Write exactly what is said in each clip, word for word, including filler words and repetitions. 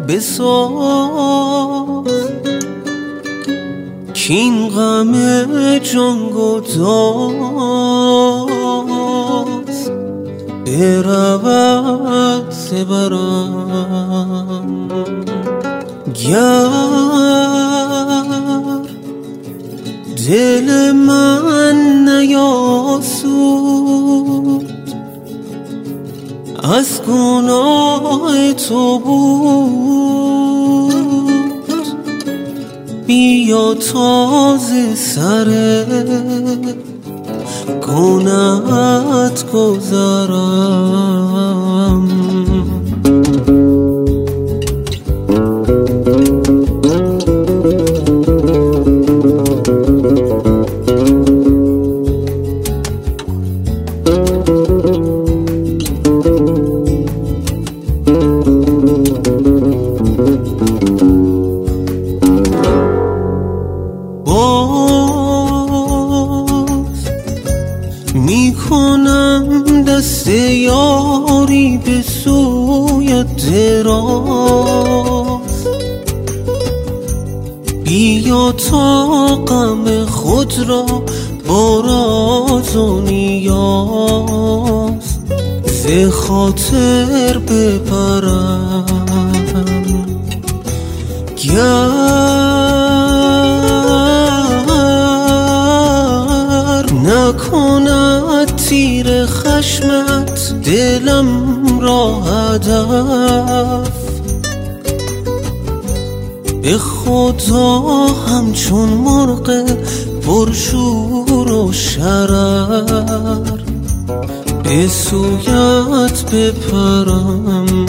بساز کین غم جانگداز برود سبرم گر دل من نیاسود از گناه تو بود بیا تازه سر گناهت گذرم میکنم دست یاری به سوی دراز بیا تا غم خود را با راز و نیاز ز خاطر ببرم گر نکند تیر خشمت دلم را هدف به خدا همچون مرغ پرشور و شرر به سویت بپرم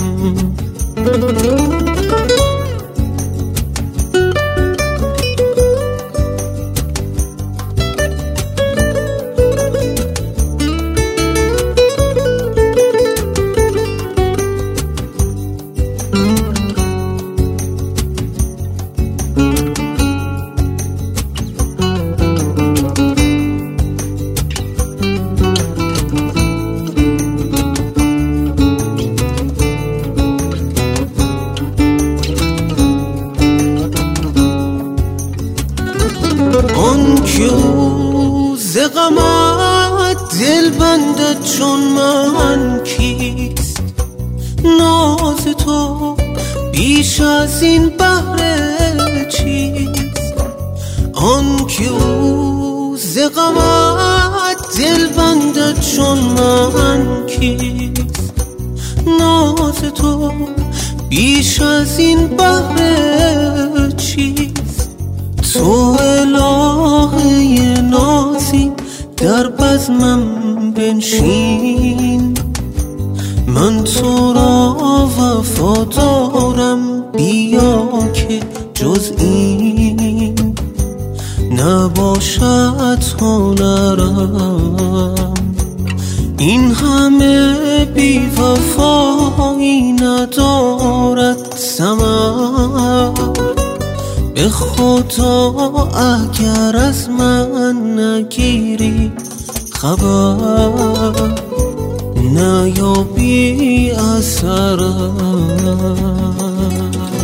آن که او ز غمت دل بندد چون من کیست ناز تو بیش از این بهر چیست آن که او ز غمت دل بندد چون من کیست ناز تو بیش از این بهر چیست تو الهه نازی در بزمم بنشین من تو را وفا دارم بیا که جز این نباشد هنرم این همه بی وفایی ندارد ثمر به خدا اگر از من نگیری خبر نیابی اثرم